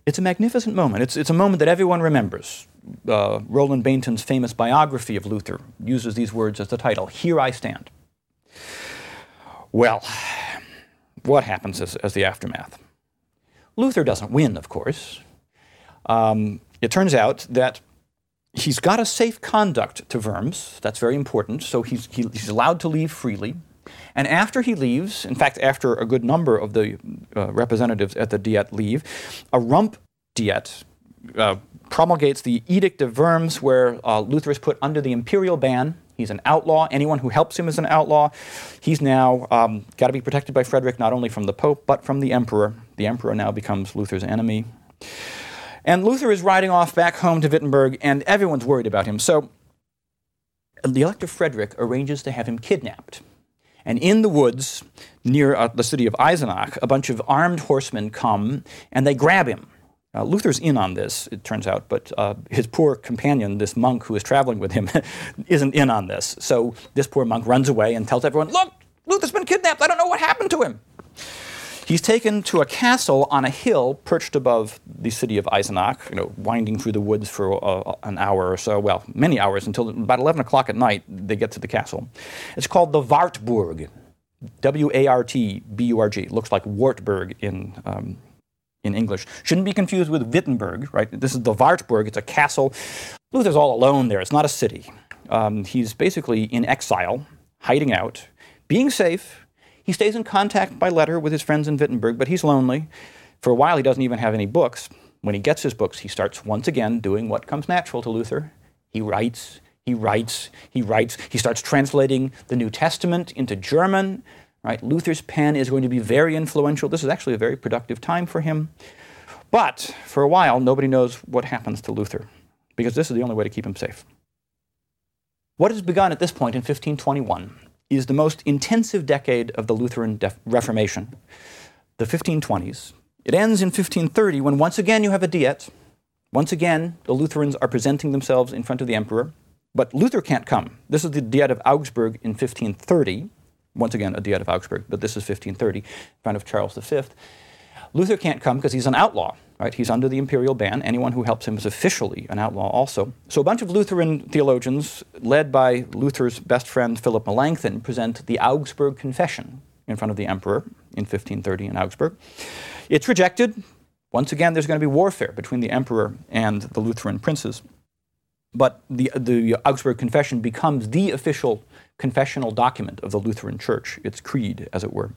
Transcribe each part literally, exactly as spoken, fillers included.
It's a magnificent moment. It's, it's a moment that everyone remembers. Uh, Roland Bainton's famous biography of Luther uses these words as the title, "Here I Stand." Well, what happens as, as the aftermath? Luther doesn't win, of course. Um, it turns out that he's got a safe conduct to Worms. That's very important. So he's, he, he's allowed to leave freely. And after he leaves, in fact, after a good number of the uh, representatives at the Diet leave, a Rump Diet uh, promulgates the Edict of Worms, where uh, Luther is put under the imperial ban. He's an outlaw. Anyone who helps him is an outlaw. He's now um, got to be protected by Frederick, not only from the Pope, but from the Emperor. The Emperor now becomes Luther's enemy. And Luther is riding off back home to Wittenberg, and everyone's worried about him. So the Elector Frederick arranges to have him kidnapped. And in the woods near uh, the city of Eisenach, a bunch of armed horsemen come, and they grab him. Uh, Luther's in on this, it turns out, but uh, his poor companion, this monk who is traveling with him, isn't in on this. So this poor monk runs away and tells everyone, "Look, Luther's been kidnapped. I don't know what happened to him." He's taken to a castle on a hill perched above the city of Eisenach, you know, winding through the woods for uh, an hour or so, well, many hours, until about eleven o'clock at night they get to the castle. It's called the Wartburg, W A R T B U R G. It looks like Wartburg in, um, in English. Shouldn't be confused with Wittenberg, right? This is the Wartburg. It's a castle. Luther's all alone there. It's not a city. Um, he's basically in exile, hiding out, being safe. He stays in contact by letter with his friends in Wittenberg, but he's lonely. For a while, he doesn't even have any books. When he gets his books, he starts once again doing what comes natural to Luther. He writes, he writes, he writes. He starts translating the New Testament into German. Right? Luther's pen is going to be very influential. This is actually a very productive time for him. But for a while, nobody knows what happens to Luther, because this is the only way to keep him safe. What has begun at this point in fifteen twenty-one is the most intensive decade of the Lutheran Reformation, the fifteen twenties. It ends in fifteen thirty, when once again you have a Diet. Once again, the Lutherans are presenting themselves in front of the emperor, but Luther can't come. This is the Diet of Augsburg in fifteen thirty. Once again, a Diet of Augsburg, but this is fifteen thirty, in front of Charles the Fifth. Luther can't come because he's an outlaw. Right? He's under the imperial ban. Anyone who helps him is officially an outlaw also. So a bunch of Lutheran theologians, led by Luther's best friend Philip Melanchthon, present the Augsburg Confession in front of the emperor in fifteen thirty in Augsburg. It's rejected. Once again, there's going to be warfare between the emperor and the Lutheran princes. But the, the Augsburg Confession becomes the official confessional document of the Lutheran Church, its creed, as it were.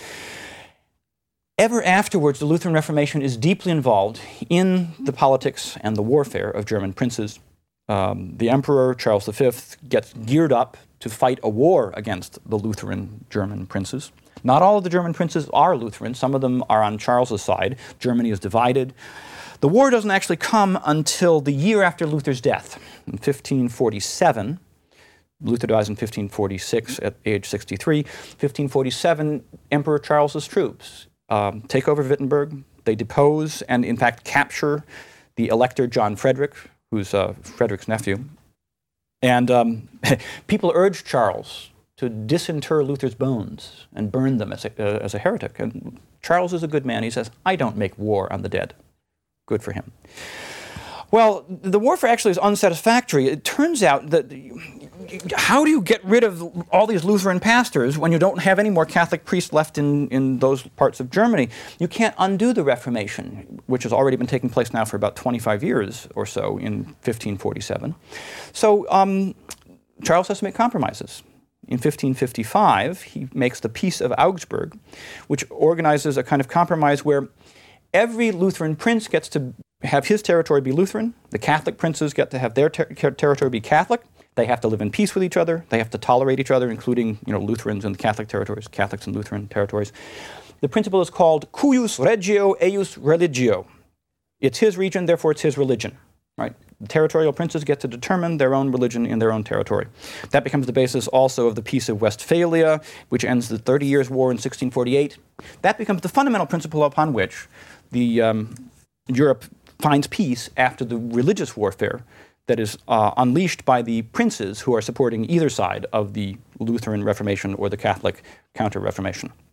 Ever afterwards, the Lutheran Reformation is deeply involved in the politics and the warfare of German princes. Um, the Emperor, Charles the Fifth, gets geared up to fight a war against the Lutheran German princes. Not all of the German princes are Lutheran. Some of them are on Charles's side. Germany is divided. The war doesn't actually come until the year after Luther's death, in fifteen forty-seven. Luther dies in fifteen forty-six at age sixty-three. fifteen forty-seven, Emperor Charles's troops Um, take over Wittenberg. They depose and, in fact, capture the Elector John Frederick, who's uh, Frederick's nephew. And um, people urge Charles to disinter Luther's bones and burn them as a, uh, as a heretic. And Charles is a good man. He says, "I don't make war on the dead." Good for him. Well, the warfare actually is unsatisfactory. It turns out that how do you get rid of all these Lutheran pastors when you don't have any more Catholic priests left in, in those parts of Germany? You can't undo the Reformation, which has already been taking place now for about twenty-five years or so in fifteen forty-seven. So um, Charles has to make compromises. In fifteen fifty-five, he makes the Peace of Augsburg, which organizes a kind of compromise where every Lutheran prince gets to have his territory be Lutheran. The Catholic princes get to have their ter- territory be Catholic. They have to live in peace with each other. They have to tolerate each other, including, you know, Lutherans in the Catholic territories, Catholics in Lutheran territories. The principle is called cuius regio eius religio. It's his region, therefore it's his religion. Right? The territorial princes get to determine their own religion in their own territory. That becomes the basis also of the Peace of Westphalia, which ends the Thirty Years' War in sixteen forty-eight. That becomes the fundamental principle upon which the um, Europe finds peace after the religious warfare that is uh, unleashed by the princes who are supporting either side of the Lutheran Reformation or the Catholic Counter-Reformation.